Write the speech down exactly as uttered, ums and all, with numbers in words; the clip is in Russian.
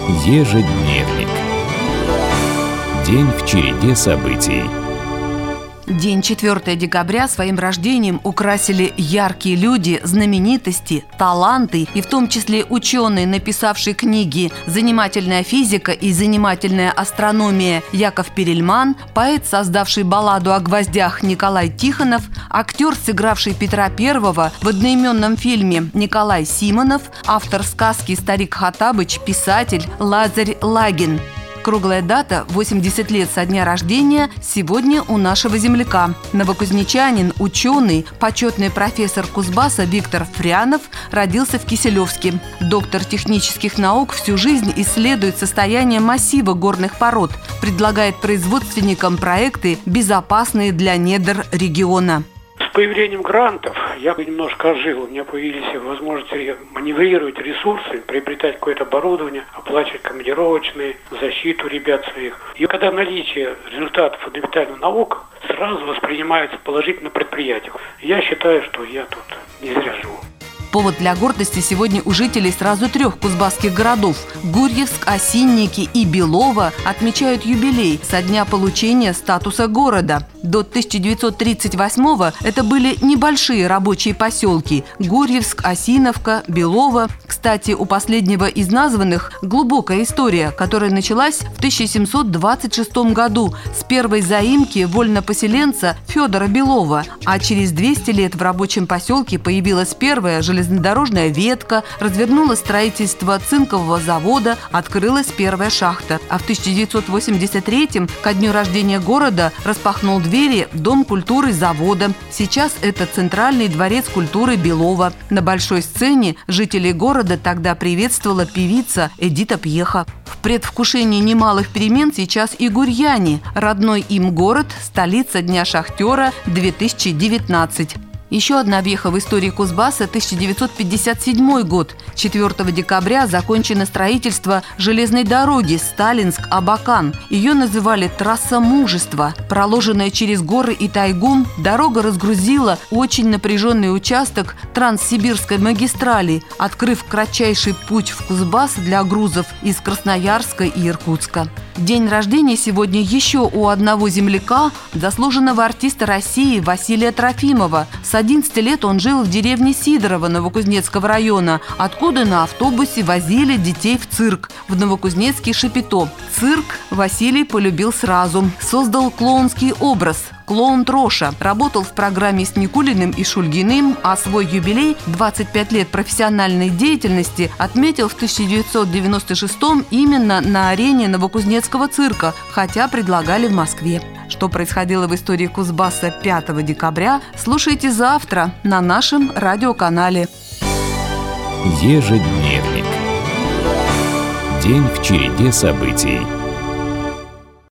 Ежедневник. День в череде событий. День четвёртого декабря своим рождением украсили яркие люди, знаменитости, таланты, и в том числе ученые, написавшие книги «Занимательная физика» и «Занимательная астрономия» Яков Перельман, поэт, создавший балладу о гвоздях Николай Тихонов, актер, сыгравший Петра Первого в одноименном фильме Николай Симонов, автор сказки «Старик Хоттабыч», писатель Лазарь Лагин. Круглая дата – восемьдесят лет со дня рождения сегодня у нашего земляка. Новокузнечанин, ученый, почетный профессор Кузбасса Виктор Фрянов родился в Киселевске. Доктор технических наук всю жизнь исследует состояние массива горных пород, предлагает производственникам проекты, безопасные для недр региона. С появлением грантов я немножко ожил, у меня появились возможности маневрировать ресурсы, приобретать какое-то оборудование, оплачивать командировочные, защиту ребят своих. И когда наличие результатов фундаментальных наук сразу воспринимается положительно предприятием, я считаю, что я тут не зря живу. Повод для гордости сегодня у жителей сразу трех кузбасских городов – Гурьевск, Осинники и Белово – отмечают юбилей со дня получения статуса города. До тысяча девятьсот тридцать восьмого это были небольшие рабочие поселки – Гурьевск, Осиновка, Белово. Кстати, у последнего из названных глубокая история, которая началась в тысяча семьсот двадцать шестом году с первой заимки вольнопоселенца Федора Белова, а через двести лет в рабочем поселке появилась первая железнодорожная ветка, развернулось строительство цинкового завода, открылась первая шахта. А в тысяча девятьсот восемьдесят третьем, ко дню рождения города, распахнул двери Дом культуры завода. Сейчас это Центральный дворец культуры Белова. На большой сцене жителей города тогда приветствовала певица Эдита Пьеха. В предвкушении немалых перемен сейчас и гурьяне. Родной им город – столица Дня шахтера две тысячи девятнадцать. Еще одна веха в истории Кузбасса – тысяча девятьсот пятьдесят седьмой год. четвёртого декабря закончено строительство железной дороги Сталинск-Абакан. Ее называли «Трасса мужества». Проложенная через горы и тайгу, дорога разгрузила очень напряженный участок Транссибирской магистрали, открыв кратчайший путь в Кузбасс для грузов из Красноярска и Иркутска. День рождения сегодня еще у одного земляка, заслуженного артиста России Василия Трофимова. С одиннадцати лет он жил в деревне Сидорово Новокузнецкого района, откуда на автобусе возили детей в цирк в Новокузнецкий Шапито. Цирк Василий полюбил сразу. Создал клоунский образ – клоун Троша. Работал в программе с Никулиным и Шульгиным, а свой юбилей – двадцать пять лет профессиональной деятельности – отметил в тысяча девятьсот девяносто шестом именно на арене Новокузнецкого цирка, хотя предлагали в Москве. Что происходило в истории Кузбасса пятого декабря, слушайте завтра на нашем радиоканале. Ежедневник. День в череде событий.